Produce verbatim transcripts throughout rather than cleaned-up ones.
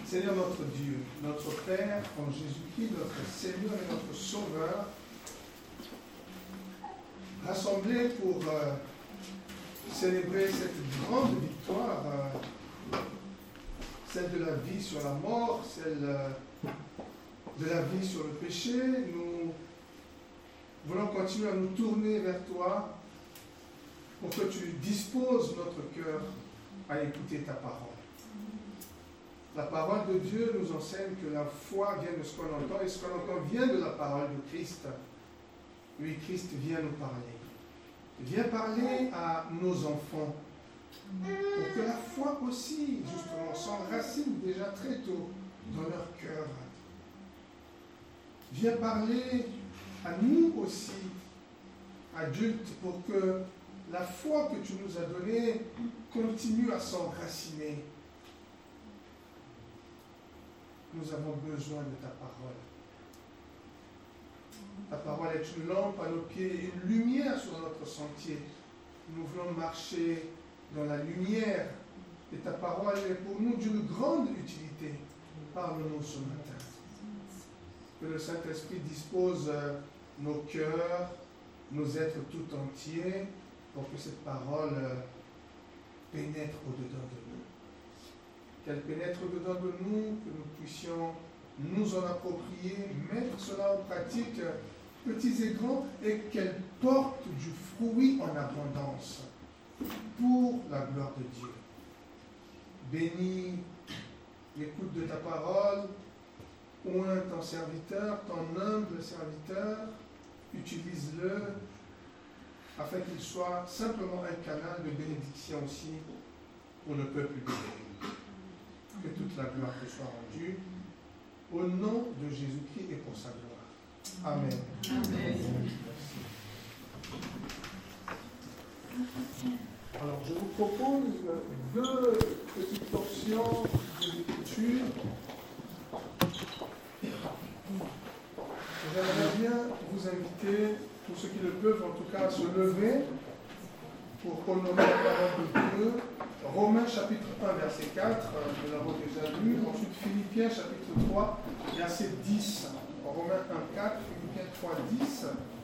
Seigneur notre Dieu, notre Père, en Jésus-Christ, notre Seigneur et notre Sauveur, rassemblés pour euh, célébrer cette grande victoire, euh, celle de la vie sur la mort, celle euh, de la vie sur le péché, nous voulons continuer à nous tourner vers toi pour que tu disposes notre cœur à écouter ta parole. La parole de Dieu nous enseigne que la foi vient de ce qu'on entend et ce qu'on entend vient de la parole de Christ. Oui, Christ vient nous parler. Il vient parler à nos enfants pour que la foi aussi, justement, s'enracine déjà très tôt dans leur cœur. Viens parler à nous aussi, adultes, pour que la foi que tu nous as donnée continue à s'enraciner. Nous avons besoin de ta parole. Ta parole est une lampe à nos pieds et une lumière sur notre sentier. Nous voulons marcher dans la lumière et ta parole est pour nous d'une grande utilité. Parle-nous ce matin. Que le Saint-Esprit dispose nos cœurs, nos êtres tout entiers, pour que cette parole pénètre au-dedans de nous. Qu'elle pénètre au-dedans de nous, que nous puissions nous en approprier, mettre cela en pratique, petits et grands, et qu'elle porte du fruit en abondance pour la gloire de Dieu. Bénis l'écoute de ta parole, oins ton serviteur, ton humble serviteur, utilise-le afin qu'il soit simplement un canal de bénédiction aussi pour le peuple de Dieu. Que toute la gloire te soit rendue au nom de Jésus-Christ et pour sa gloire. Amen. Amen. Alors, je vous propose deux petites portions de l'écriture. J'aimerais bien vous inviter, tous ceux qui le peuvent en tout cas, à se lever pour honorer la parole de Dieu. Romains chapitre un, verset quatre, nous l'avons déjà lu. Ensuite, Philippiens chapitre trois, verset dix. Romains un, quatre, Philippiens trois, dix.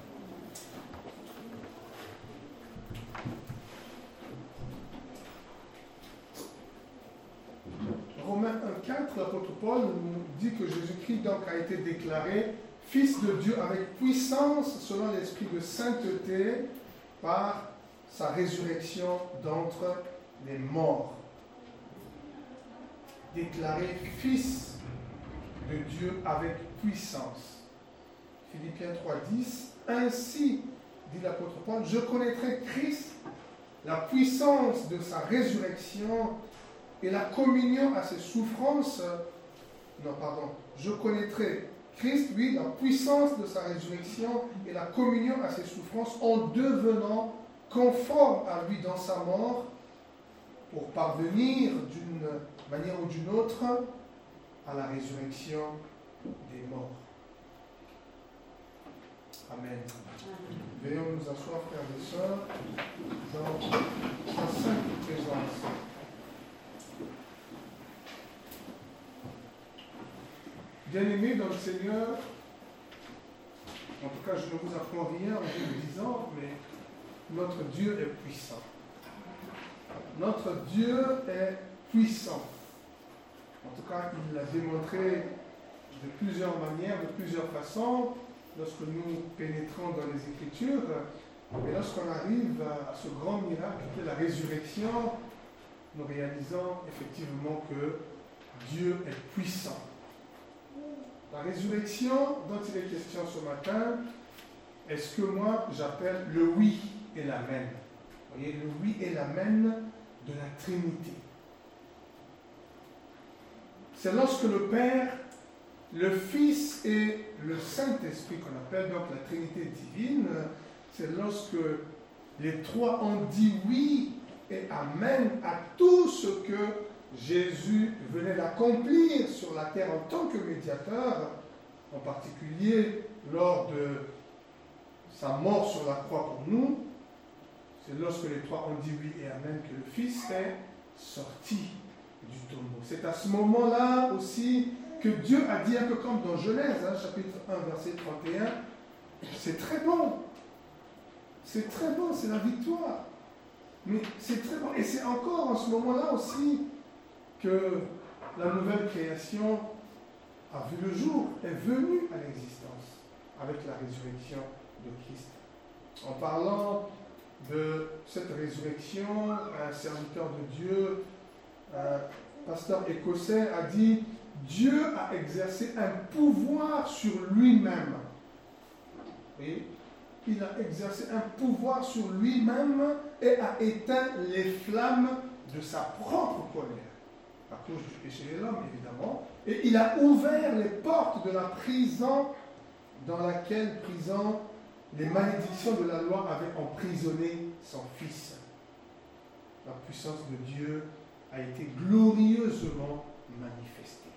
Romains un, quatre, l'apôtre Paul nous dit que Jésus-Christ donc a été déclaré Fils de Dieu avec puissance selon l'esprit de sainteté par sa résurrection d'entre les morts. Déclaré Fils de Dieu avec puissance. Philippiens trois, dix. Ainsi, dit l'apôtre Paul, je connaîtrai Christ, la puissance de sa résurrection et la communion à ses souffrances. Non, pardon. Je connaîtrai Christ, oui, la puissance de sa résurrection et la communion à ses souffrances en devenant conforme à lui dans sa mort pour parvenir d'une manière ou d'une autre à la résurrection des morts. Amen. Veuillons nous asseoir, frères et sœurs, dans sa sainte présence. Bien-aimés dans le Seigneur, en tout cas je ne vous apprends rien en vous le disant, mais notre Dieu est puissant. Notre Dieu est puissant. En tout cas, il l'a démontré de plusieurs manières, de plusieurs façons, lorsque nous pénétrons dans les Écritures. Et lorsqu'on arrive à ce grand miracle qui est la résurrection, nous réalisons effectivement que Dieu est puissant. La résurrection dont il est question ce matin est ce que moi j'appelle le oui et l'amen. Vous voyez, le oui et l'amen de la Trinité. C'est lorsque le Père, le Fils et le Saint-Esprit, qu'on appelle donc la Trinité divine, c'est lorsque les trois ont dit oui et amen à tout ce que Jésus venait d'accomplir sur la terre en tant que médiateur, en particulier lors de sa mort sur la croix pour nous. C'est lorsque les trois ont dit oui et amen que le Fils est sorti du tombeau. C'est à ce moment-là aussi que Dieu a dit un peu comme dans Genèse, hein, chapitre un, verset trente et un, c'est très bon. C'est très bon, c'est la victoire. Mais c'est très bon. Et c'est encore en ce moment-là aussi que la nouvelle création a vu le jour, est venue à l'existence avec la résurrection de Christ. En parlant de cette résurrection, un serviteur de Dieu, un pasteur écossais, a dit « Dieu a exercé un pouvoir sur lui-même. » Et il a exercé un pouvoir sur lui-même et a éteint les flammes de sa propre colère, à cause du péché de l'homme, évidemment. Et il a ouvert les portes de la prison dans laquelle, prison, les malédictions de la loi avaient emprisonné son Fils. La puissance de Dieu a été glorieusement manifestée.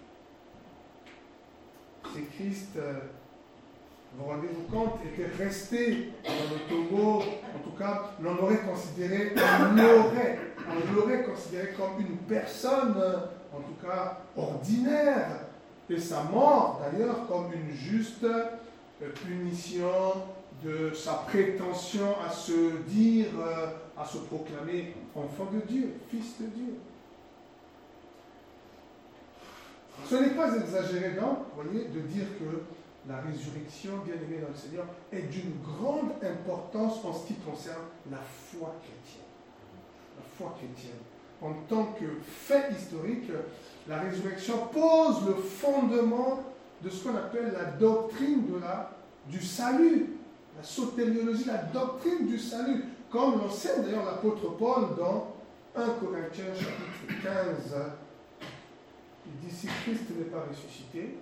C'est Christ, euh, vous rendez-vous compte, était resté dans le tombeau, en tout cas, l'on l'aurait considéré, on l'aurait, on l'aurait considéré comme une personne, en tout cas, ordinaire, et sa mort, d'ailleurs, comme une juste euh, punition de sa prétention à se dire, euh, à se proclamer enfant de Dieu, fils de Dieu. Ce n'est pas exagéré donc, vous voyez, de dire que la résurrection, bien aimée dans le Seigneur, est d'une grande importance en ce qui concerne la foi chrétienne. La foi chrétienne. En tant que fait historique, la résurrection pose le fondement de ce qu'on appelle la doctrine de la, du salut. La sotériologie, la doctrine du salut, comme l'enseigne d'ailleurs l'apôtre Paul dans un Corinthiens chapitre quinze. Il dit, si Christ n'est pas ressuscité,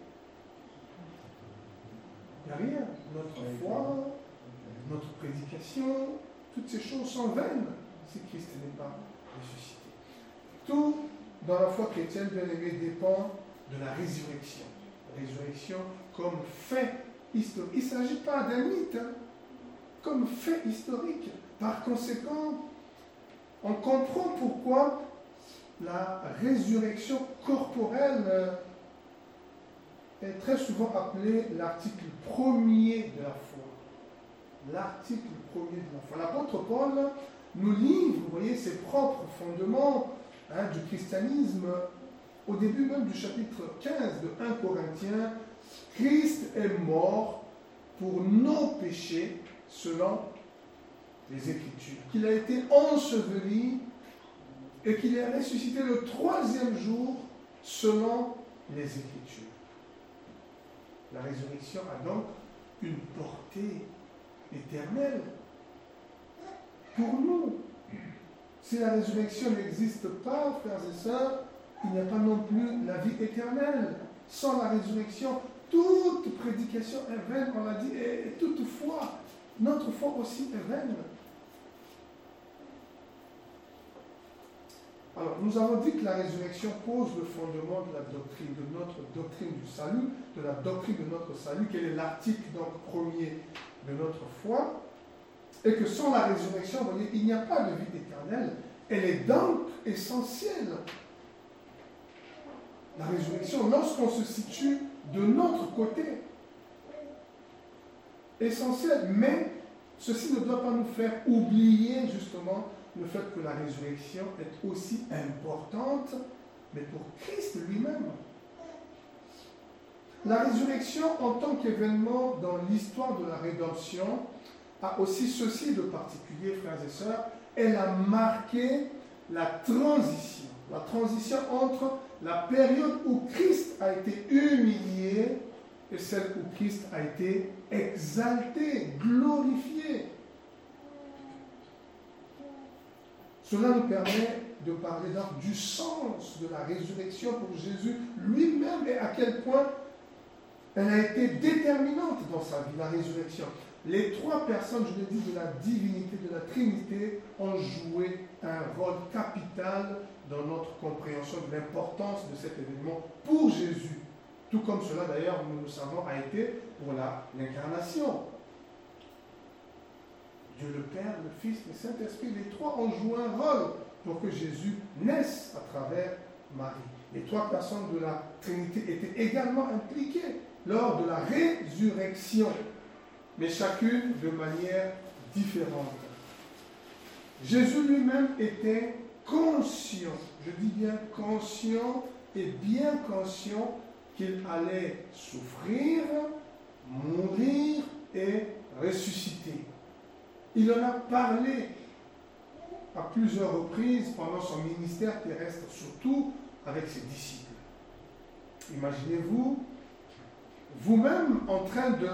il n'y a rien. Notre foi, notre prédication, toutes ces choses sont vaines si Christ n'est pas ressuscité. Tout dans la foi chrétienne, bien aimé, dépend de la résurrection. La résurrection comme fait historique. Il ne s'agit pas d'un mythe, hein, comme fait historique. Par conséquent, on comprend pourquoi la résurrection corporelle est très souvent appelée l'article premier de la foi. L'article premier de la foi. L'apôtre Paul nous livre, vous voyez, ses propres fondements hein, du christianisme au début même du chapitre quinze de un Corinthiens. Christ est mort pour nos péchés selon les Écritures, qu'il a été enseveli et qu'il est ressuscité le troisième jour selon les Écritures. La résurrection a donc une portée éternelle pour nous. Si la résurrection n'existe pas, frères et sœurs, il n'y a pas non plus la vie éternelle. Sans la résurrection, toute prédication est vaine, on l'a dit, et, et toute foi, notre foi aussi est vaine. Alors, nous avons dit que la résurrection pose le fondement de la doctrine, de notre doctrine du salut, de la doctrine de notre salut, quel est l'article donc premier de notre foi, et que sans la résurrection, vous voyez, il n'y a pas de vie éternelle. Elle est donc essentielle. La résurrection, lorsqu'on se situe de notre côté, essentielle, mais ceci ne doit pas nous faire oublier justement le fait que la résurrection est aussi importante, mais pour Christ lui-même. La résurrection, en tant qu'événement dans l'histoire de la rédemption, a aussi ceci de particulier, frères et sœurs, elle a marqué la transition. La transition entre la période où Christ a été humilié et celle où Christ a été exalté, glorifié. Cela nous permet de parler donc du sens de la résurrection pour Jésus lui-même et à quel point elle a été déterminante dans sa vie, la résurrection. Les trois personnes, je l'ai dit, de la divinité, de la Trinité, ont joué un rôle capital dans notre compréhension de l'importance de cet événement pour Jésus. Tout comme cela, d'ailleurs, nous le savons, a été pour la, l'incarnation. Dieu le Père, le Fils, le Saint-Esprit, les trois ont joué un rôle pour que Jésus naisse à travers Marie. Les trois personnes de la Trinité étaient également impliquées lors de la résurrection, mais chacune de manière différente. Jésus lui-même était conscient, je dis bien conscient et bien conscient qu'il allait souffrir, mourir et ressusciter. Il en a parlé à plusieurs reprises pendant son ministère terrestre, surtout avec ses disciples. Imaginez-vous, vous-même en train de,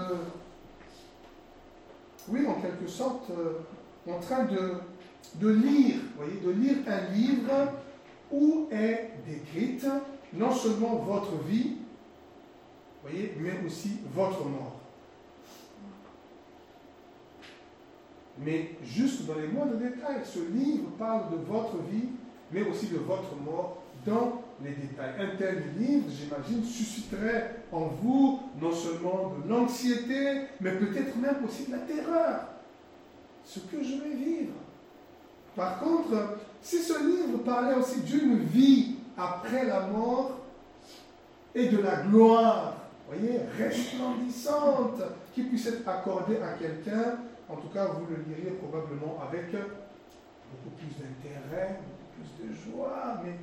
oui, en quelque sorte, euh, en train de, de lire, voyez, de lire un livre où est décrite non seulement votre vie, voyez, mais aussi votre mort. Mais juste dans les moindres détails, ce livre parle de votre vie, mais aussi de votre mort dans les détails. Un tel livre, j'imagine, susciterait en vous non seulement de l'anxiété, mais peut-être même aussi de la terreur. Ce que je vais vivre. Par contre, si ce livre parlait aussi d'une vie après la mort et de la gloire, voyez, resplendissante, qui puisse être accordée à quelqu'un, en tout cas, vous le liriez probablement avec beaucoup plus d'intérêt, beaucoup plus de joie, mais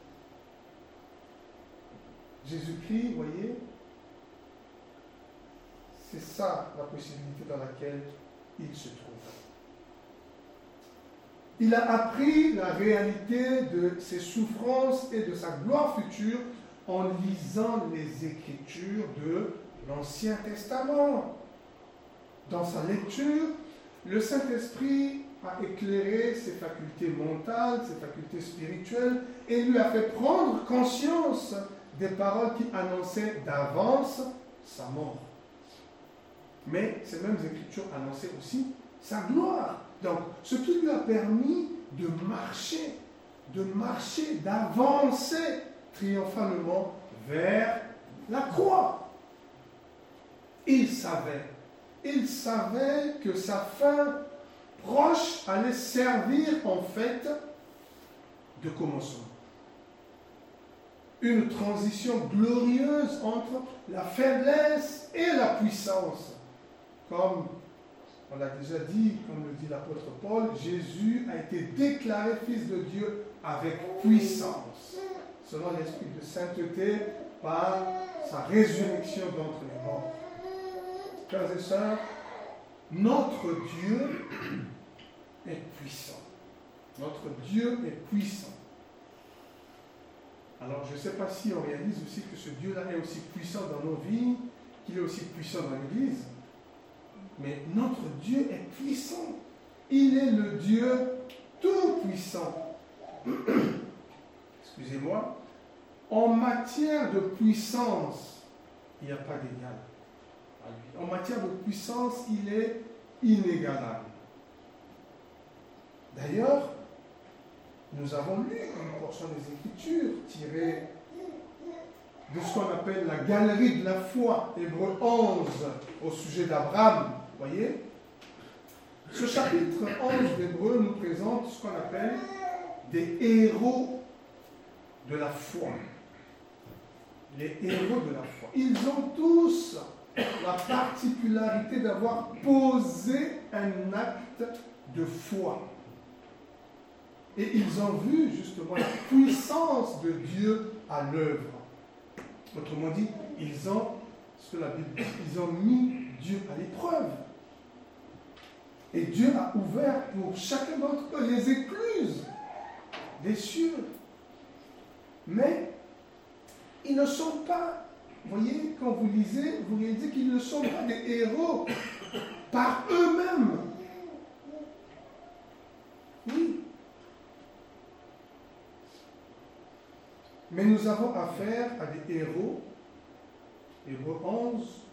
Jésus-Christ, voyez, c'est ça la possibilité dans laquelle il se trouve. Il a appris la réalité de ses souffrances et de sa gloire future en lisant les Écritures de l'Ancien Testament. Dans sa lecture, le Saint-Esprit a éclairé ses facultés mentales, ses facultés spirituelles, et lui a fait prendre conscience des paroles qui annonçaient d'avance sa mort. Mais ces mêmes Écritures annonçaient aussi sa gloire. Donc, ce qui lui a permis de marcher, de marcher, d'avancer triomphalement vers la croix. Il savait, il savait que sa fin proche allait servir en fait de commencement. Une transition glorieuse entre la faiblesse et la puissance. Comme on l'a déjà dit, comme le dit l'apôtre Paul, Jésus a été déclaré Fils de Dieu avec puissance, selon l'esprit de sainteté, par sa résurrection d'entre les morts. Frères et sœurs, notre Dieu est puissant. Notre Dieu est puissant. Alors, je ne sais pas si on réalise aussi que ce Dieu-là est aussi puissant dans nos vies, qu'il est aussi puissant dans l'Église. Mais notre Dieu est puissant. Il est le Dieu tout-puissant. Excusez-moi. En matière de puissance, il n'y a pas d'égal à lui. En matière de puissance, il est inégalable. D'ailleurs, nous avons lu une portion des Écritures tirée de ce qu'on appelle la galerie de la foi, Hébreux onze, au sujet d'Abraham. Voyez, ce chapitre onze d'Hébreux nous présente ce qu'on appelle des héros de la foi. Les héros de la foi. Ils ont tous la particularité d'avoir posé un acte de foi. Et ils ont vu justement la puissance de Dieu à l'œuvre. Autrement dit, ils ont, ce que la Bible dit, ils ont mis Dieu à l'épreuve. Et Dieu a ouvert pour chacun d'entre eux les écluses des cieux. Mais ils ne sont pas, vous voyez, quand vous lisez, vous réalisez qu'ils ne sont pas des héros par eux-mêmes. Oui. Mais nous avons affaire à des héros, Hébreux onze,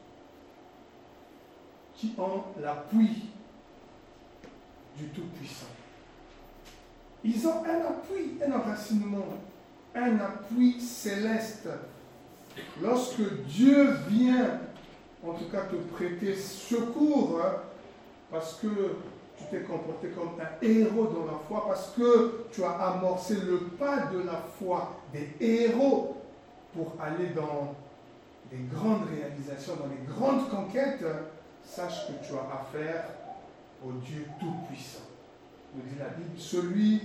qui ont l'appui du Tout-Puissant. Ils ont un appui, un enracinement, un appui céleste. Lorsque Dieu vient, en tout cas, te prêter secours, hein, parce que tu t'es comporté comme un héros dans la foi parce que tu as amorcé le pas de la foi des héros pour aller dans des grandes réalisations, dans les grandes conquêtes, sache que tu as affaire au Dieu Tout-Puissant. Nous dit la Bible, celui,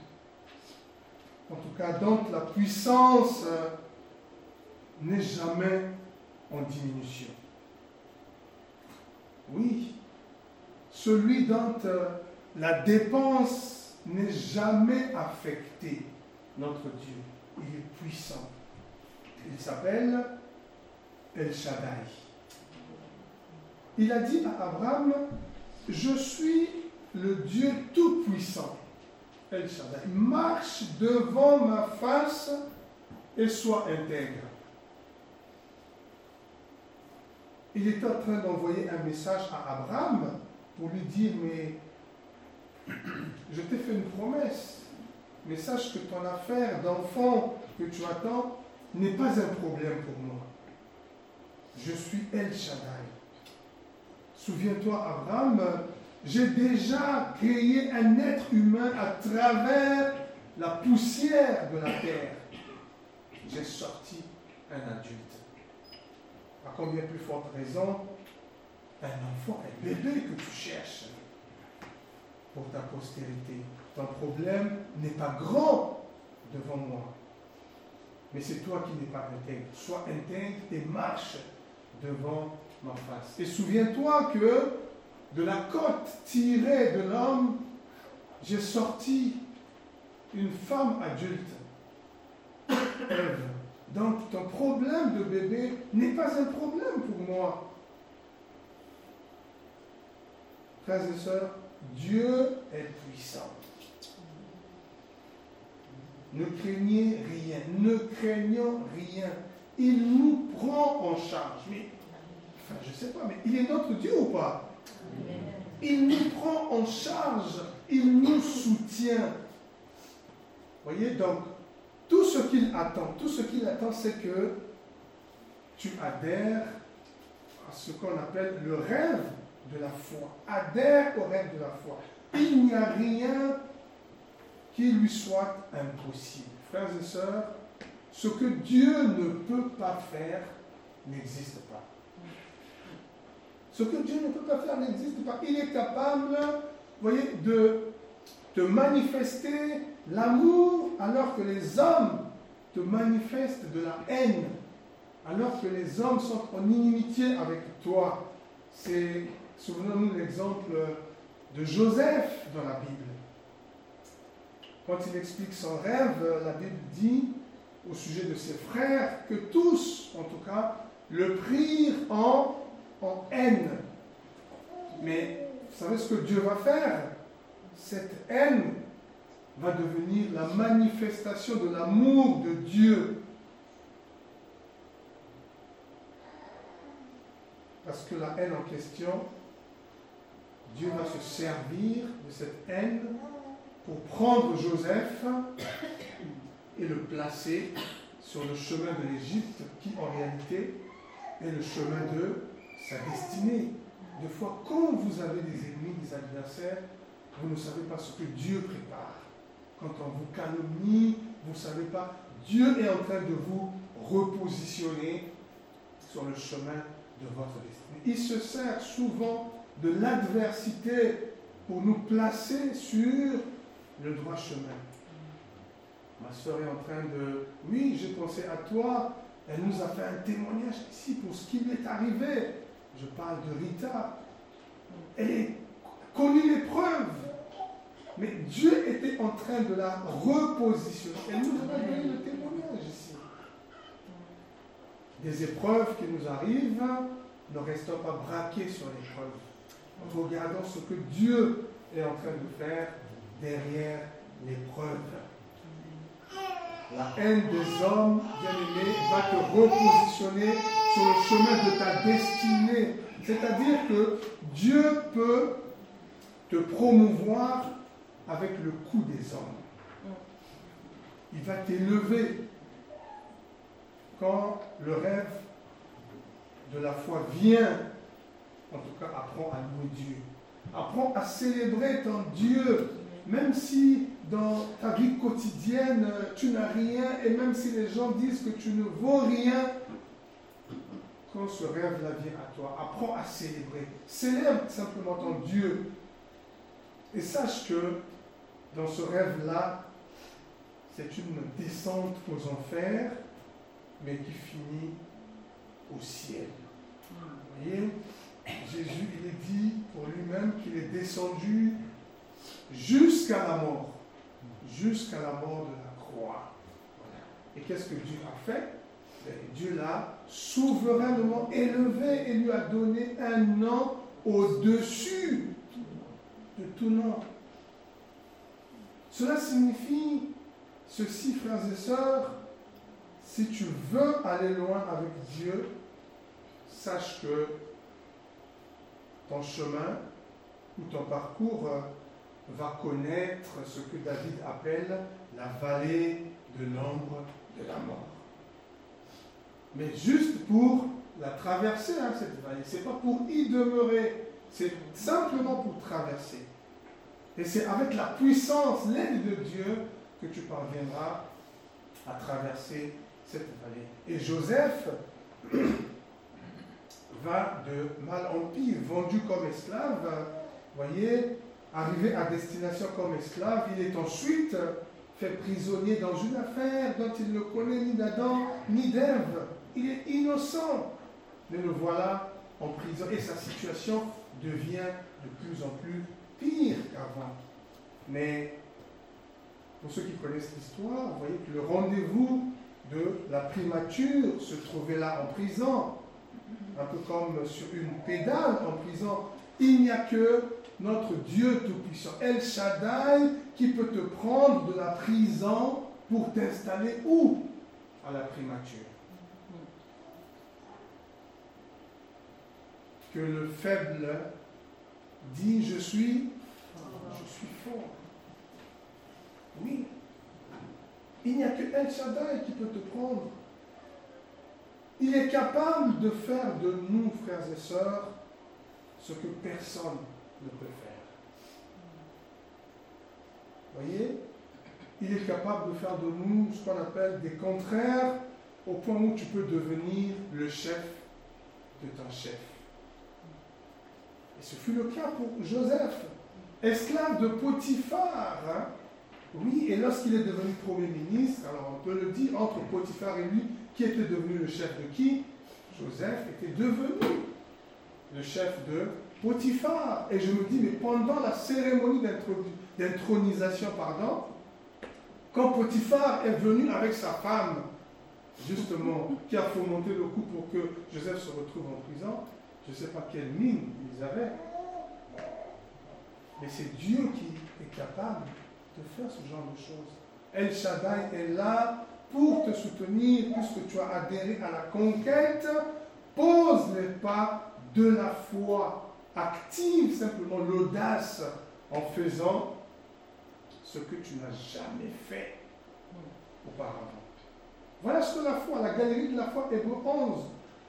en tout cas, dont la puissance n'est jamais en diminution. Oui, celui dont la dépense n'est jamais affectée, notre Dieu, il est puissant. Il s'appelle El Shaddai. Il a dit à Abraham, je suis le Dieu Tout-Puissant. El Shaddai, marche devant ma face et sois intègre. Il est en train d'envoyer un message à Abraham pour lui dire, mais je t'ai fait une promesse, mais sache que ton affaire d'enfant que tu attends n'est pas un problème pour moi. Je suis El Shaddai. Souviens-toi, Abraham, j'ai déjà créé un être humain à travers la poussière de la terre. J'ai sorti un adulte. À combien plus forte raison, un enfant, un bébé que tu cherches pour ta postérité. Ton problème n'est pas grand devant moi. Mais c'est toi qui n'es pas intègre. Sois intègre et marche devant ma face. Et souviens-toi que de la côte tirée de l'homme, j'ai sorti une femme adulte, Ève. Donc ton problème de bébé n'est pas un problème pour moi. Frères et sœurs, Dieu est puissant. Ne craignez rien, ne craignons rien. Il nous prend en charge. Mais, enfin, je ne sais pas, mais il est notre Dieu ou pas? Il nous prend en charge, il nous soutient. Voyez, donc, tout ce qu'il attend, tout ce qu'il attend, c'est que tu adhères à ce qu'on appelle le rêve de la foi. Adhère au rêve de la foi. Il n'y a rien qui lui soit impossible. Frères et sœurs, ce que Dieu ne peut pas faire n'existe pas. Ce que Dieu ne peut pas faire n'existe pas. Il est capable, vous voyez, de, de manifester l'amour alors que les hommes te manifestent de la haine, alors que les hommes sont en inimitié avec toi. C'est, souvenons-nous l'exemple de Joseph dans la Bible. Quand il explique son rêve, la Bible dit au sujet de ses frères que tous, en tout cas, le prirent en, en haine. Mais vous savez ce que Dieu va faire? Cette haine va devenir la manifestation de l'amour de Dieu. Parce que la haine en question, Dieu va se servir de cette haine pour prendre Joseph et le placer sur le chemin de l'Égypte, qui en réalité est le chemin de sa destinée. Des fois, quand vous avez des ennemis, des adversaires, vous ne savez pas ce que Dieu prépare. Quand on vous calomnie, vous ne savez pas. Dieu est en train de vous repositionner sur le chemin de votre destinée. Il se sert souvent de l'adversité pour nous placer sur le droit chemin. Ma soeur est en train de... Oui, j'ai pensé à toi. Elle nous a fait un témoignage ici pour ce qui lui est arrivé. Je parle de Rita. Elle a connu l'épreuve. Mais Dieu était en train de la repositionner. Elle nous a donné le témoignage ici. Des épreuves qui nous arrivent, ne restons pas braqués sur l'épreuve. Regardons ce que Dieu est en train de faire derrière l'épreuve. La haine des hommes, bien-aimés, va te repositionner sur le chemin de ta destinée. C'est-à-dire que Dieu peut te promouvoir avec le coup des hommes. Il va t'élever quand le rêve de la foi vient. En tout cas, apprends à louer Dieu. Apprends à célébrer ton Dieu, même si dans ta vie quotidienne, tu n'as rien, et même si les gens disent que tu ne vaux rien, quand ce rêve-là vient à toi, apprends à célébrer. Célèbre simplement ton Dieu. Et sache que dans ce rêve-là, c'est une descente aux enfers, mais qui finit au ciel. Vous voyez, Jésus, il est dit pour lui-même qu'il est descendu jusqu'à la mort. Jusqu'à la mort de la croix. Et qu'est-ce que Dieu a fait? Dieu l'a souverainement élevé et lui a donné un nom au-dessus de tout nom. Cela signifie ceci, frères et sœurs, si tu veux aller loin avec Dieu, sache que ton chemin ou ton parcours va connaître ce que David appelle la vallée de l'ombre de la mort. Mais juste pour la traverser, hein, cette vallée. Ce n'est pas pour y demeurer, c'est simplement pour traverser. Et c'est avec la puissance, l'aide de Dieu, que tu parviendras à traverser cette vallée. Et Joseph va de mal en pire, vendu comme esclave, voyez, arrivé à destination comme esclave, il est ensuite fait prisonnier dans une affaire dont il ne connaît ni d'Adam ni d'Ève. Il est innocent, mais le voilà en prison et sa situation devient de plus en plus pire qu'avant. Mais pour ceux qui connaissent l'histoire, vous voyez que le rendez-vous de la primature se trouvait là en prison, un peu comme sur une pédale en prison. Il n'y a que notre Dieu Tout-Puissant, El Shaddai, qui peut te prendre de la prison pour t'installer où? À la primature. Que le faible dit, je suis, je suis fort. Oui. Il n'y a que El Shaddai qui peut te prendre. Il est capable de faire de nous, frères et sœurs, ce que personne ne peut faire. Voyez, il est capable de faire de nous ce qu'on appelle des contraires, au point où tu peux devenir le chef de ton chef. Et ce fut le cas pour Joseph, esclave de Potiphar. Hein? Oui, et lorsqu'il est devenu Premier ministre, alors on peut le dire, entre Potiphar et lui, qui était devenu le chef de qui? Joseph était devenu le chef de Potiphar. Et je me dis, mais pendant la cérémonie d'intronisation, pardon, quand Potiphar est venu avec sa femme, justement, qui a fomenté le coup pour que Joseph se retrouve en prison, je ne sais pas quelle mine ils avaient, mais c'est Dieu qui est capable de faire ce genre de choses. El Shaddai est là pour te soutenir, puisque tu as adhéré à la conquête. Pose les pas de la foi. Active simplement l'audace en faisant ce que tu n'as jamais fait auparavant. Voilà ce que la foi, la galerie de la foi, Hébreux onze.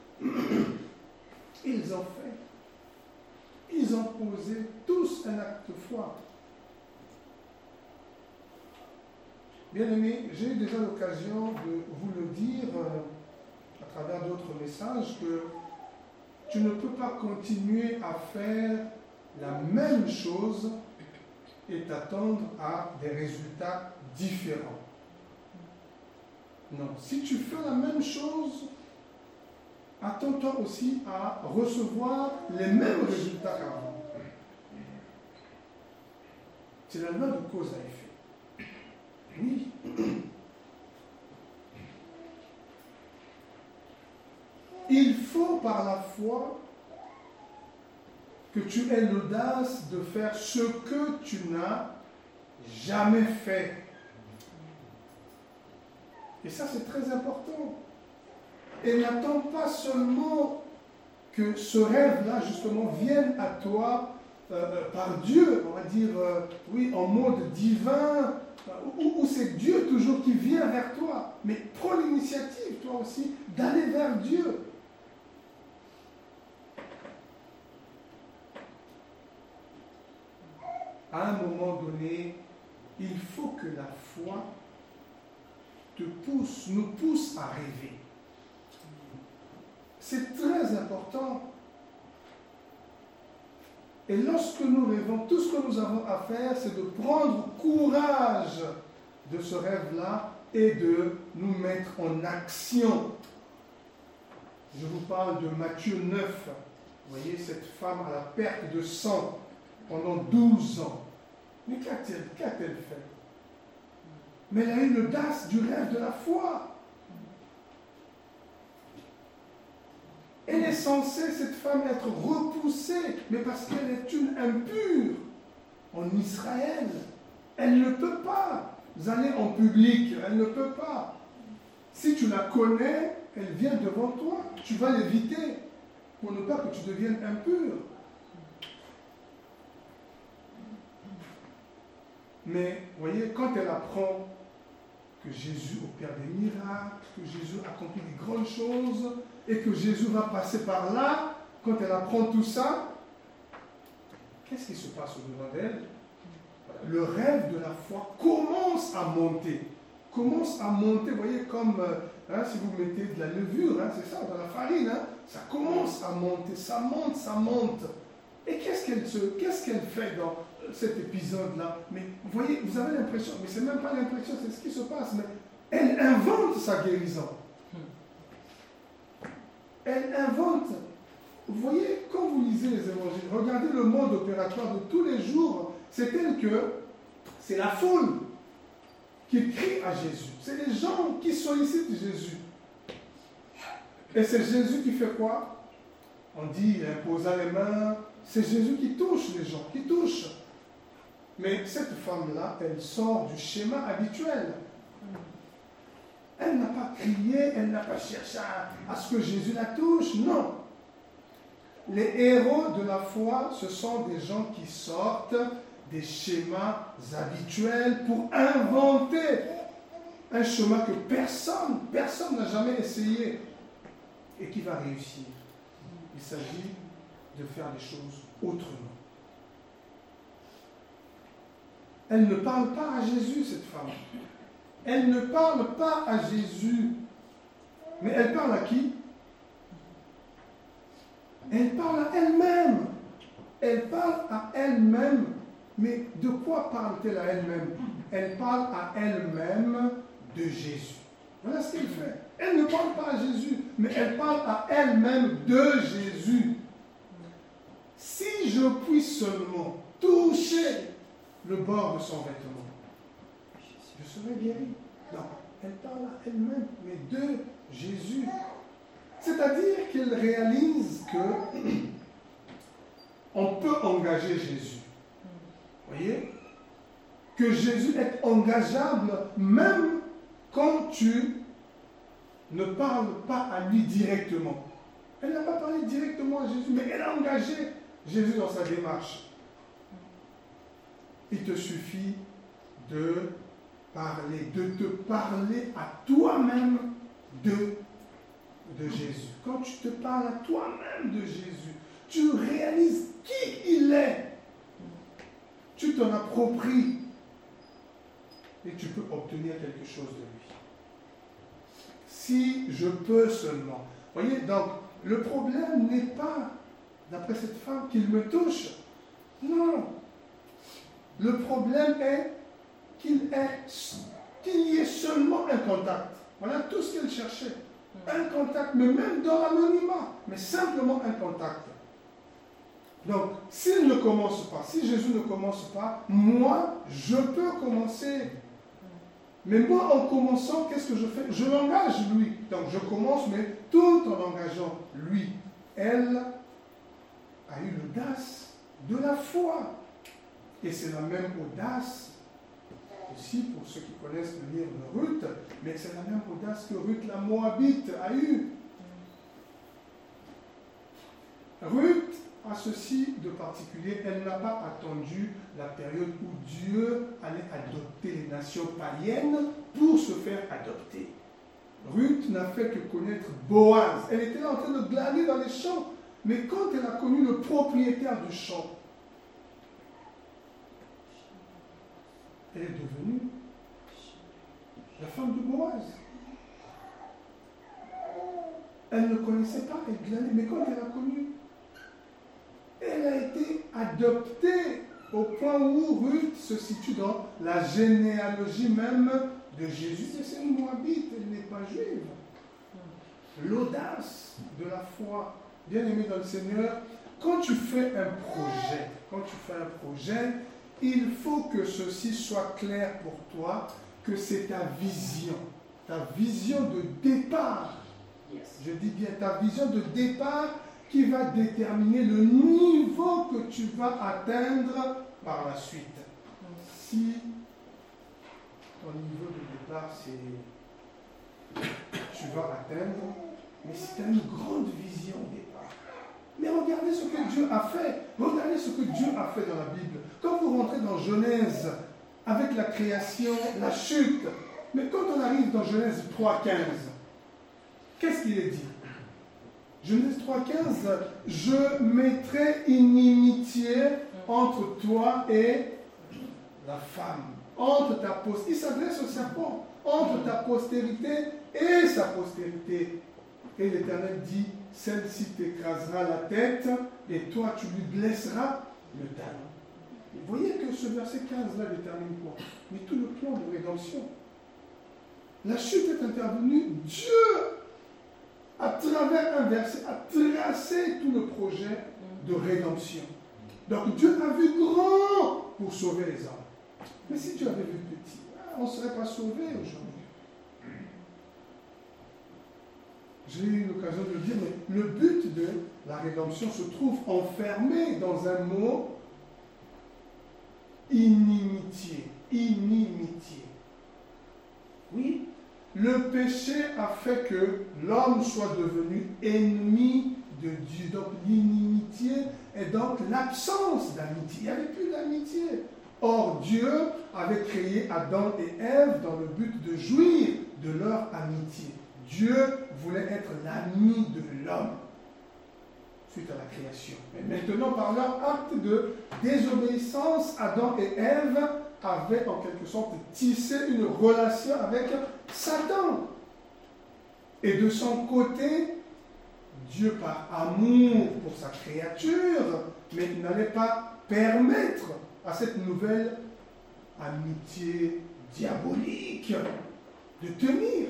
Ils ont fait. Ils ont posé tous un acte de foi. Bien-aimés, j'ai eu déjà l'occasion de vous le dire euh, à travers d'autres messages que tu ne peux pas continuer à faire la même chose et t'attendre à des résultats différents. Non, si tu fais la même chose, attends-toi aussi à recevoir les mêmes résultats qu'avant. C'est la loi de cause à effet. Oui. Il faut par la foi que tu aies l'audace de faire ce que tu n'as jamais fait. Et ça, c'est très important. Et n'attends pas seulement que ce rêve-là, justement, vienne à toi euh, par Dieu, on va dire, euh, oui, en mode divin, euh, où, où c'est Dieu toujours qui vient vers toi. Mais prends l'initiative, toi aussi, d'aller vers Dieu. donné, il faut que la foi te pousse, nous pousse à rêver. C'est très important. Et lorsque nous rêvons, tout ce que nous avons à faire, c'est de prendre courage de ce rêve-là et de nous mettre en action. Je vous parle de Matthieu neuf. Vous voyez, cette femme à la perte de sang pendant douze ans. Mais qu'a-t-elle, qu'a-t-elle fait? Mais elle a eu l'audace du rêve de la foi. Elle est censée, cette femme, être repoussée, mais parce qu'elle est une impure en Israël. Elle ne peut pas aller en public, elle ne peut pas. Si tu la connais, elle vient devant toi, tu vas l'éviter pour ne pas que tu deviennes impur. Mais, vous voyez, quand elle apprend que Jésus opère des miracles, que Jésus accomplit des grandes choses, et que Jésus va passer par là, quand elle apprend tout ça, qu'est-ce qui se passe au-dedans d'elle? Le rêve de la foi commence à monter. Commence à monter, vous voyez, comme hein, si vous mettez de la levure, hein, c'est ça, dans la farine, hein, ça commence à monter, ça monte, ça monte. Et qu'est-ce qu'elle se, qu'est-ce qu'elle fait dans cet épisode-là? Mais vous voyez, vous avez l'impression, mais c'est même pas l'impression, c'est ce qui se passe, mais elle invente sa guérison. Elle invente. Vous voyez, quand vous lisez les évangiles, regardez le mode opératoire de tous les jours, c'est tel que c'est la foule qui crie à Jésus. C'est les gens qui sollicitent Jésus. Et c'est Jésus qui fait quoi? On dit, il imposa les mains. C'est Jésus qui touche les gens, qui touche. Mais cette femme-là, elle sort du schéma habituel. Elle n'a pas crié, elle n'a pas cherché à, à ce que Jésus la touche, non. Les héros de la foi, ce sont des gens qui sortent des schémas habituels pour inventer un chemin que personne, personne n'a jamais essayé et qui va réussir. Il s'agit de faire les choses autrement. Elle ne parle pas à Jésus, cette femme. Elle ne parle pas à Jésus. Mais elle parle à qui? Elle parle à elle-même. Elle parle à elle-même. Mais de quoi parle-t-elle à elle-même? Elle parle à elle-même de Jésus. Voilà ce qu'elle fait. Elle ne parle pas à Jésus, mais elle parle à elle-même de Jésus. Si je puis seulement toucher le bord de son vêtement, je serai guéri. Non, elle parle à elle-même, mais de Jésus. C'est-à-dire qu'elle réalise que on peut engager Jésus. Vous voyez? Que Jésus est engageable même quand tu ne parles pas à lui directement. Elle n'a pas parlé directement à Jésus, mais elle a engagé Jésus dans sa démarche. Il te suffit de parler, de te parler à toi-même de, de Jésus. Quand tu te parles à toi-même de Jésus, tu réalises qui il est. Tu t'en appropries et tu peux obtenir quelque chose de lui. Si je peux seulement. Vous voyez, donc, le problème n'est pas, d'après cette femme, qu'il me touche. Non. Le problème est qu'il est, qu'il y ait seulement un contact. Voilà tout ce qu'elle cherchait. Un contact, mais même dans l'anonymat, mais simplement un contact. Donc, s'il ne commence pas, si Jésus ne commence pas, moi, je peux commencer. Mais moi, en commençant, qu'est-ce que je fais? Je l'engage, lui. Donc, je commence, mais tout en engageant lui. Elle a eu l'audace de la foi. Et c'est la même audace, aussi pour ceux qui connaissent le livre de Ruth, mais c'est la même audace que Ruth la Moabite a eue. Ruth a ceci de particulier, elle n'a pas attendu la période où Dieu allait adopter les nations païennes pour se faire adopter. Ruth n'a fait que connaître Boaz. Elle était là en train de glaner dans les champs. Mais quand elle a connu le propriétaire du champ, elle est devenue la femme de Boaz. Elle ne connaissait pas, elle glanait, mais quand elle a connu, elle a été adoptée au point où Ruth se situe dans la généalogie même de Jésus. C'est une Moabite, elle n'est pas juive. L'audace de la foi, bien aimé dans le Seigneur, quand tu fais un projet, quand tu fais un projet, il faut que ceci soit clair pour toi, que c'est ta vision, ta vision de départ. Je dis bien ta vision de départ qui va déterminer le niveau que tu vas atteindre par la suite. Si ton niveau de départ, c'est tu vas atteindre, mais si tu as une grande vision au départ. Mais regardez ce que Dieu a fait. Regardez ce que Dieu a fait dans la Bible. Quand vous rentrez dans Genèse, avec la création, la chute, mais quand on arrive dans Genèse trois quinze, qu'est-ce qu'il est dit? Genèse trois quinze, je mettrai inimitié entre toi et la femme, entre ta postérité, il s'adresse au serpent, entre ta postérité et sa postérité. Et l'Éternel dit, celle-ci t'écrasera la tête et toi tu lui blesseras le talon. Vous voyez que ce verset quinze-là détermine quoi? Mais tout le plan de rédemption. La chute est intervenue, Dieu, à travers un verset, a tracé tout le projet de rédemption. Donc Dieu a vu grand pour sauver les hommes. Mais si Dieu avait vu petit, on ne serait pas sauvé aujourd'hui. J'ai eu l'occasion de le dire, mais le but de la rédemption se trouve enfermé dans un mot inimitié. Inimitié. Oui, le péché a fait que l'homme soit devenu ennemi de Dieu. Donc l'inimitié est donc l'absence d'amitié. Il n'y avait plus d'amitié. Or, Dieu avait créé Adam et Ève dans le but de jouir de leur amitié. Dieu voulait être l'ami de l'homme suite à la création. Mais maintenant, par leur acte de désobéissance, Adam et Ève avaient en quelque sorte tissé une relation avec Satan. Et de son côté, Dieu, par amour pour sa créature, mais il n'allait pas permettre à cette nouvelle amitié diabolique de tenir.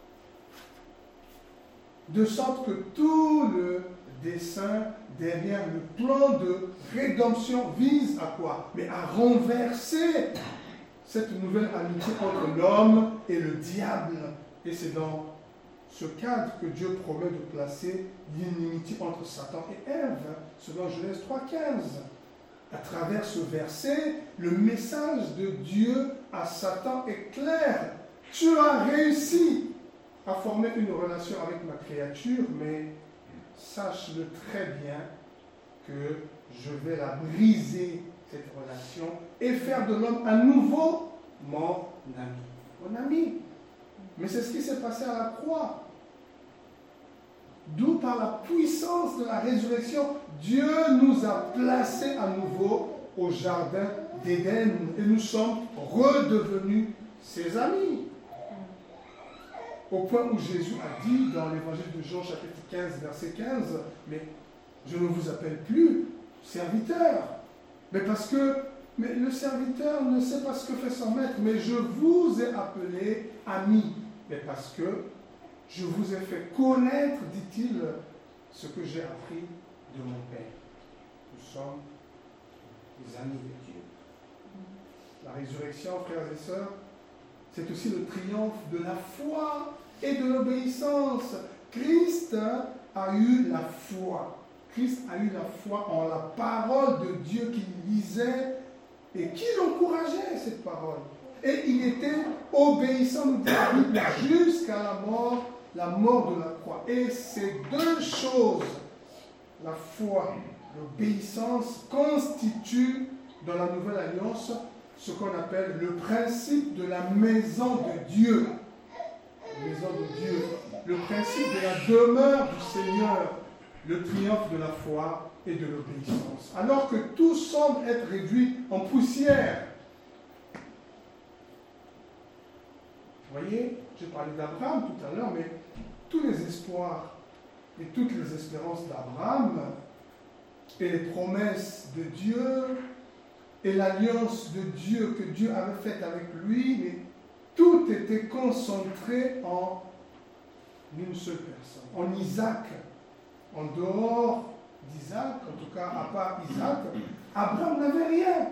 De sorte que tout le dessein derrière le plan de rédemption vise à quoi? Mais à renverser cette nouvelle amitié entre l'homme et le diable. Et c'est dans ce cadre que Dieu promet de placer l'inimitié entre Satan et Ève, selon Genèse trois quinze. À travers ce verset, le message de Dieu à Satan est clair. Tu as réussi à former une relation avec ma créature, mais sache-le très bien que je vais la briser, cette relation, et faire de l'homme à nouveau mon ami. Mon ami. Mais c'est ce qui s'est passé à la croix. D'où par la puissance de la résurrection, Dieu nous a placés à nouveau au jardin d'Éden et nous sommes redevenus ses amis. Au point où Jésus a dit dans l'évangile de Jean chapitre quinze verset quinze, mais je ne vous appelle plus serviteur, mais parce que mais le serviteur ne sait pas ce que fait son maître, mais je vous ai appelé ami, mais parce que je vous ai fait connaître, dit-il, ce que j'ai appris de mon Père. Nous sommes des amis de Dieu. La résurrection, frères et sœurs, c'est aussi le triomphe de la foi et de l'obéissance. Christ a eu la foi. Christ a eu la foi en la parole de Dieu qu'il lisait et qui l'encourageait, cette parole. Et il était obéissant jusqu'à la mort, la mort de la croix. Et ces deux choses, la foi, l'obéissance, constituent dans la Nouvelle Alliance ce qu'on appelle le principe de la maison de Dieu. La maison de Dieu. Le principe de la demeure du Seigneur. Le triomphe de la foi et de l'obéissance. Alors que tout semble être réduit en poussière, voyez, j'ai parlé d'Abraham tout à l'heure, mais tous les espoirs et toutes les espérances d'Abraham et les promesses de Dieu et l'alliance de Dieu que Dieu avait faite avec lui, mais tout était concentré en une seule personne, en Isaac. En dehors d'Isaac, en tout cas à part Isaac, Abraham n'avait rien.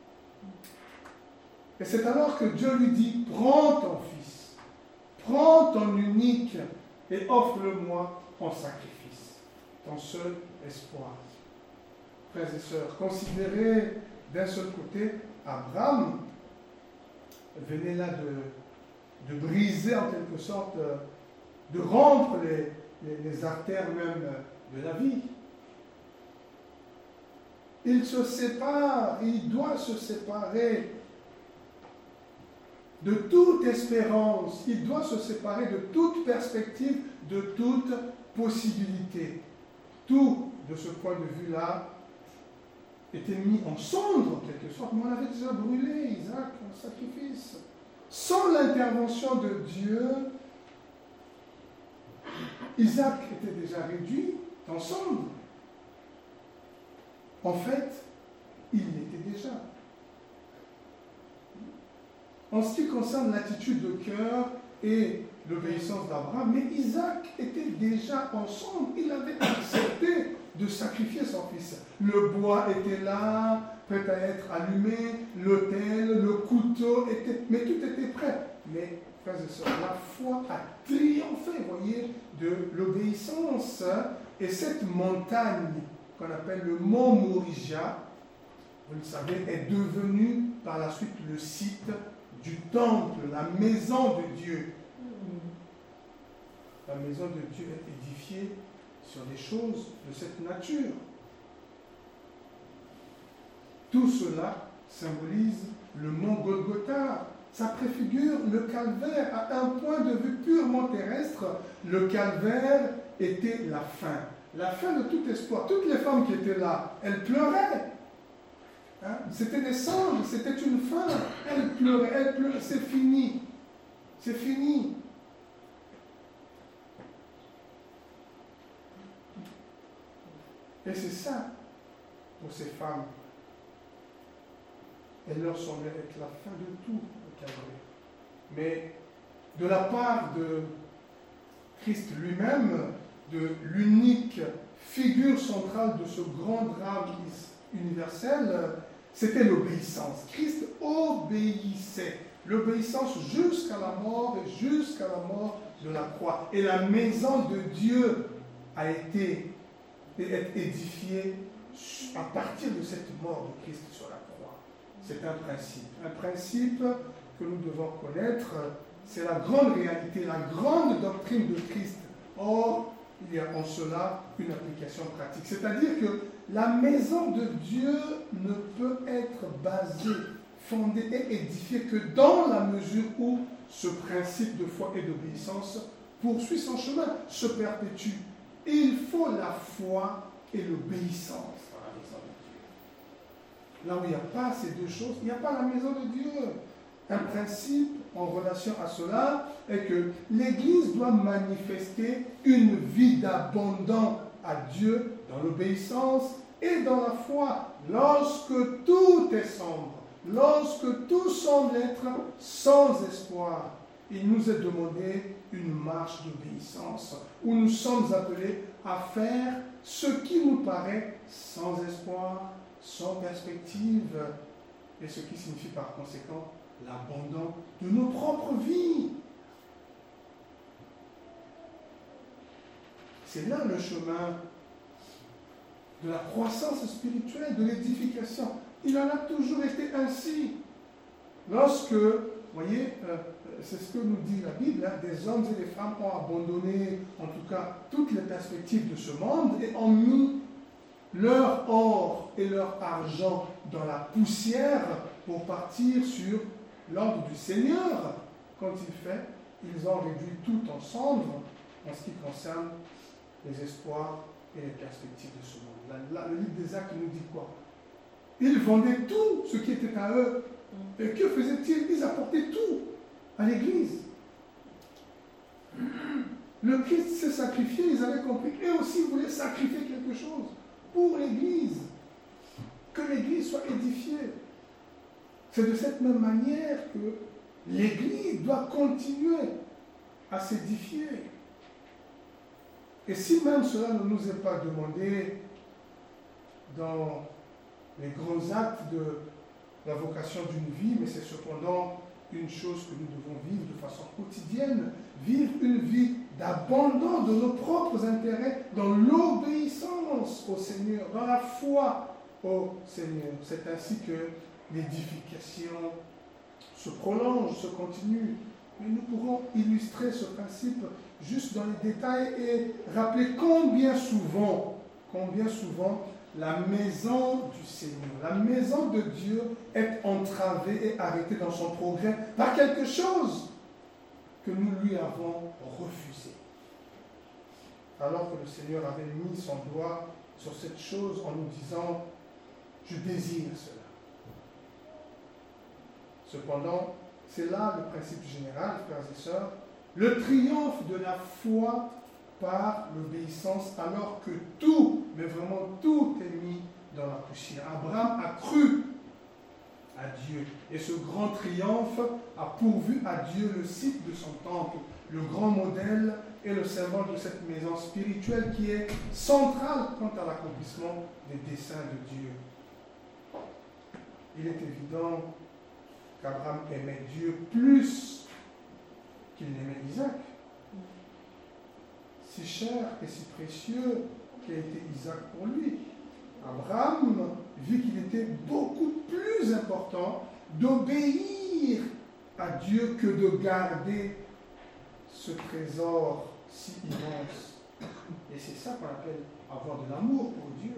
Et c'est alors que Dieu lui dit, prends ton fils, prends ton unique et offre-le-moi en sacrifice, ton seul espoir. Frères et sœurs, considérez d'un seul côté, Abraham venait là de, de briser en quelque sorte, de rompre les, les, les artères même de la vie. Il se sépare, il doit se séparer de toute espérance, il doit se séparer de toute perspective, de toute possibilité. Tout, de ce point de vue-là, était mis en cendres, en quelque sorte, mais on avait déjà brûlé Isaac en sacrifice. Sans l'intervention de Dieu, Isaac était déjà réduit en cendres. En fait, il l'était déjà. En ce qui concerne l'attitude de cœur et l'obéissance d'Abraham, mais Isaac était déjà ensemble. Il avait accepté de sacrifier son fils. Le bois était là, prêt à être allumé, l'autel, le couteau, était, mais tout était prêt. Mais, frères et sœurs, la foi a triomphé, vous voyez, de l'obéissance. Et cette montagne qu'on appelle le mont Moriah, vous le savez, est devenue par la suite le site du temple, la maison de Dieu. La maison de Dieu est édifiée sur des choses de cette nature. Tout cela symbolise le mont Golgotha. Ça préfigure le calvaire à un point de vue purement terrestre. Le calvaire était la fin. La fin de tout espoir. Toutes les femmes qui étaient là, elles pleuraient. Hein? C'était des cendres, c'était une fin. Elles pleuraient, elles pleuraient. C'est fini. C'est fini. Et c'est ça, pour ces femmes. Elle leur semblait être la fin de tout, le calvaire. Mais de la part de Christ lui-même, de l'unique figure centrale de ce grand drame universel, c'était l'obéissance. Christ obéissait. L'obéissance jusqu'à la mort et jusqu'à la mort de la croix. Et la maison de Dieu a été et être édifié à partir de cette mort de Christ sur la croix. C'est un principe. Un principe que nous devons connaître. C'est la grande réalité, la grande doctrine de Christ. Or, il y a en cela une application pratique. C'est-à-dire que la maison de Dieu ne peut être basée, fondée et édifiée que dans la mesure où ce principe de foi et d'obéissance poursuit son chemin, se perpétue. Il faut la foi et l'obéissance à la maison de Dieu. Là où il n'y a pas ces deux choses, il n'y a pas la maison de Dieu. Un principe en relation à cela est que l'Église doit manifester une vie d'abondant à Dieu dans l'obéissance et dans la foi. Lorsque tout est sombre, lorsque tout semble être sans espoir, il nous est demandé une marche d'obéissance où nous sommes appelés à faire ce qui nous paraît sans espoir, sans perspective, et ce qui signifie par conséquent l'abandon de nos propres vies. C'est là le chemin de la croissance spirituelle, de l'édification. Il en a toujours été ainsi. Lorsque, vous voyez, euh, c'est ce que nous dit la Bible, hein, des hommes et des femmes ont abandonné, en tout cas, toutes les perspectives de ce monde et ont mis leur or et leur argent dans la poussière pour partir sur l'ordre du Seigneur. Quand il fait, ils ont réduit tout en cendres en ce qui concerne les espoirs et les perspectives de ce monde. La, la, le livre des Actes nous dit quoi? Ils vendaient tout ce qui était à eux. Et que faisaient-ils? Ils apportaient tout à l'Église. le Christ s'est sacrifié, ils avaient compris. Eux aussi voulaient sacrifier quelque chose pour l'Église. Que l'Église soit édifiée. C'est de cette même manière que l'Église doit continuer à s'édifier. Et si même cela ne nous est pas demandé dans les grands actes de la vocation d'une vie, mais c'est cependant une chose que nous devons vivre de façon quotidienne, vivre une vie d'abandon de nos propres intérêts dans l'obéissance au Seigneur, dans la foi au Seigneur. C'est ainsi que l'édification se prolonge, se continue. Mais nous pourrons illustrer ce principe juste dans les détails et rappeler combien souvent, combien souvent la maison du Seigneur, la maison de Dieu est entravée et arrêtée dans son progrès par quelque chose que nous lui avons refusé. Alors que le Seigneur avait mis son doigt sur cette chose en nous disant « Je désire cela ». Cependant, c'est là le principe général, frères et sœurs, le triomphe de la foi par l'obéissance, alors que tout, mais vraiment tout est mis dans la poussière. Abraham a cru à Dieu, et ce grand triomphe a pourvu à Dieu le site de son temple, le grand modèle et le symbole de cette maison spirituelle qui est centrale quant à l'accomplissement des desseins de Dieu. Il est évident qu'Abraham aimait Dieu plus qu'il n'aimait Isaac. Si cher et si précieux qu'a été Isaac pour lui. Abraham vit qu'il était beaucoup plus important d'obéir à Dieu que de garder ce trésor si immense. Et c'est ça qu'on appelle avoir de l'amour pour Dieu.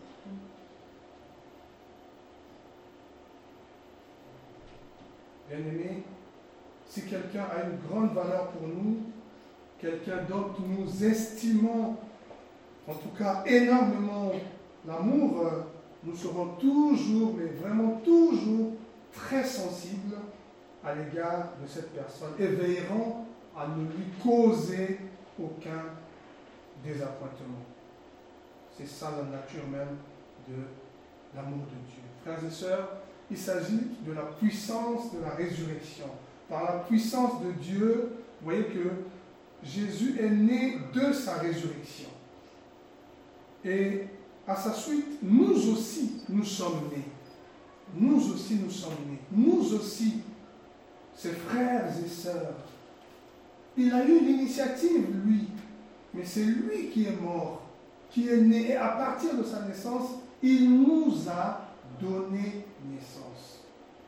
Bien-aimés, si quelqu'un a une grande valeur pour nous, quelqu'un dont nous estimons, en tout cas énormément, l'amour, nous serons toujours, mais vraiment toujours, très sensibles à l'égard de cette personne et veillerons à ne lui causer aucun désappointement. C'est ça la nature même de l'amour de Dieu. Frères et sœurs, il s'agit de la puissance de la résurrection. Par la puissance de Dieu, vous voyez que Jésus est né de sa résurrection. Et à sa suite, nous aussi, nous sommes nés. Nous aussi, nous sommes nés. Nous aussi, ses frères et sœurs. Il a eu l'initiative, lui. Mais c'est lui qui est mort, qui est né. Et à partir de sa naissance, il nous a donné naissance.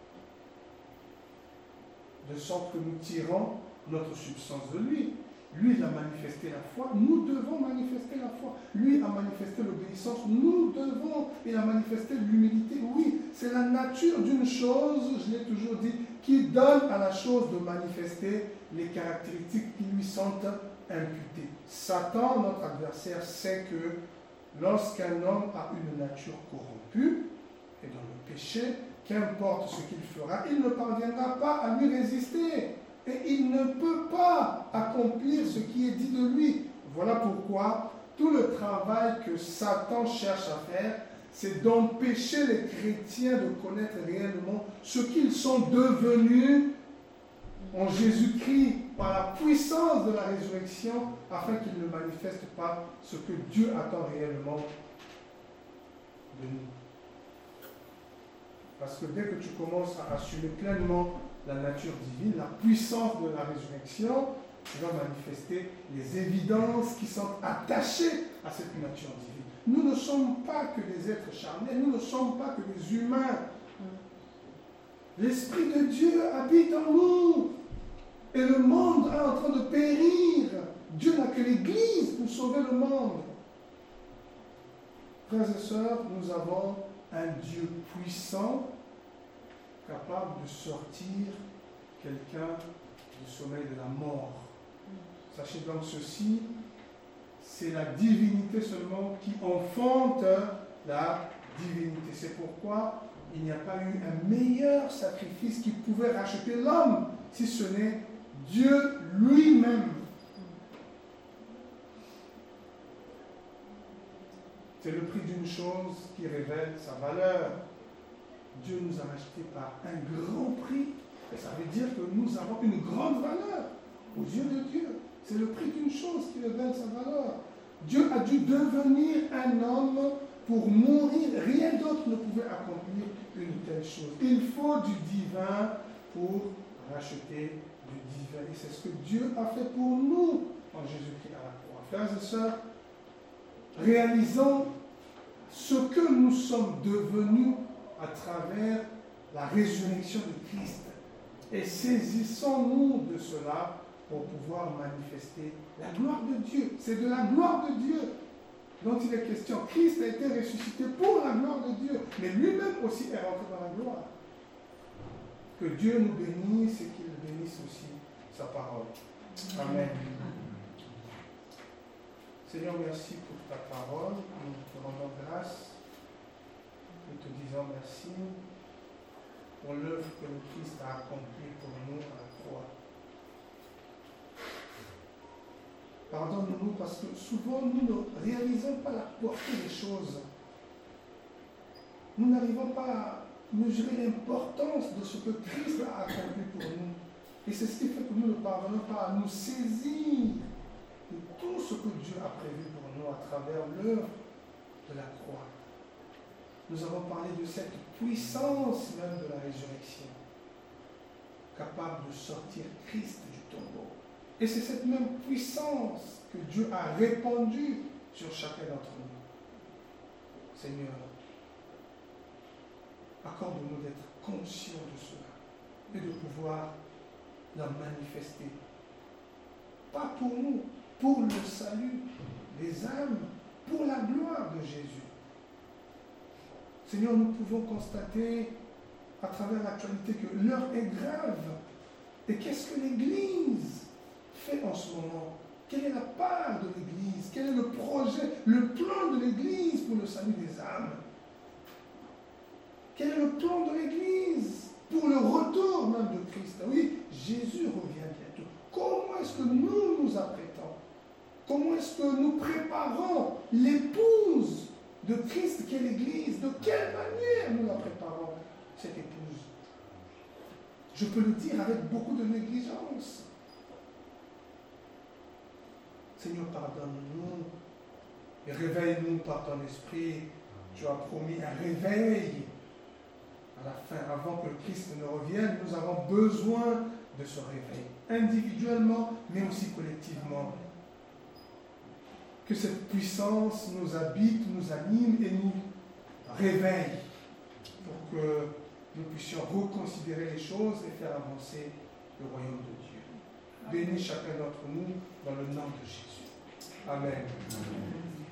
De sorte que nous tirons notre substance de lui. Lui, il a manifesté la foi, nous devons manifester la foi. Lui a manifesté l'obéissance, nous devons. Il a manifesté l'humilité. Oui, c'est la nature d'une chose, je l'ai toujours dit, qui donne à la chose de manifester les caractéristiques qui lui sont imputées. Satan, notre adversaire, sait que lorsqu'un homme a une nature corrompue, et dans le péché, qu'importe ce qu'il fera, il ne parviendra pas à lui résister. Et il ne peut pas accomplir ce qui est dit de lui. Voilà pourquoi tout le travail que Satan cherche à faire, c'est d'empêcher les chrétiens de connaître réellement ce qu'ils sont devenus en Jésus-Christ par la puissance de la résurrection, afin qu'ils ne manifestent pas ce que Dieu attend réellement de nous. Parce que dès que tu commences à assumer pleinement la nature divine, la puissance de la résurrection, tu vas manifester les évidences qui sont attachées à cette nature divine. Nous ne sommes pas que des êtres charnels, nous ne sommes pas que des humains. L'Esprit de Dieu habite en nous. Et le monde est en train de périr. Dieu n'a que l'Église pour sauver le monde. Frères et sœurs, nous avons un Dieu puissant, capable de sortir quelqu'un du sommeil de la mort. Sachez donc ceci, c'est la divinité seulement qui enfante la divinité. C'est pourquoi il n'y a pas eu un meilleur sacrifice qui pouvait racheter l'homme, si ce n'est Dieu lui-même. C'est le prix d'une chose qui révèle sa valeur. Dieu nous a rachetés par un grand prix. Et ça veut dire que nous avons une grande valeur aux yeux de Dieu. C'est le prix d'une chose qui révèle sa valeur. Dieu a dû devenir un homme pour mourir. Rien d'autre ne pouvait accomplir une telle chose. Il faut du divin pour racheter du divin. Et c'est ce que Dieu a fait pour nous en Jésus-Christ à la croix. Frères et sœurs, réalisons ce que nous sommes devenus à travers la résurrection de Christ. Et saisissons-nous de cela pour pouvoir manifester la gloire de Dieu. C'est de la gloire de Dieu dont il est question. Christ a été ressuscité pour la gloire de Dieu, mais lui-même aussi est rentré dans la gloire. Que Dieu nous bénisse et qu'il bénisse aussi sa parole. Amen. Seigneur, merci pour ta parole. Nous te rendons grâce. Nous te disons merci pour l'œuvre que le Christ a accomplie pour nous à la croix. Pardonne-nous parce que souvent nous ne réalisons pas la portée des choses. Nous n'arrivons pas à mesurer l'importance de ce que Christ a accompli pour nous. Et c'est ce qui fait que nous ne parvenons pas à nous saisir de tout ce que Dieu a prévu pour nous à travers l'œuvre de la croix. Nous avons parlé de cette puissance même de la résurrection, capable de sortir Christ du tombeau. Et c'est cette même puissance que Dieu a répandue sur chacun d'entre nous. Seigneur, accorde-nous d'être conscients de cela et de pouvoir la manifester. Pas pour nous, pour le salut des âmes, pour la gloire de Jésus. Seigneur, nous pouvons constater à travers l'actualité que l'heure est grave. Et qu'est-ce que l'Église fait en ce moment? Quelle est la part de l'Église? Quel est le projet, le plan de l'Église pour le salut des âmes? Quel est le plan de l'Église pour le retour même de Christ? Oui, Jésus revient bientôt. Comment est-ce que nous nous apprêtons? Comment est-ce que nous préparons l'épouse de Christ qui est l'Église? De quelle manière nous la préparons, cette épouse? Je peux le dire avec beaucoup de négligence. Seigneur, pardonne-nous et réveille-nous par ton esprit. Tu as promis un réveil à la fin, avant que le Christ ne revienne. Nous avons besoin de ce réveil, individuellement, mais aussi collectivement. Que cette puissance nous habite, nous anime et nous réveille pour que nous puissions reconsidérer les choses et faire avancer le royaume de Dieu. Bénis chacun d'entre nous dans le nom de Jésus. Amen. Amen.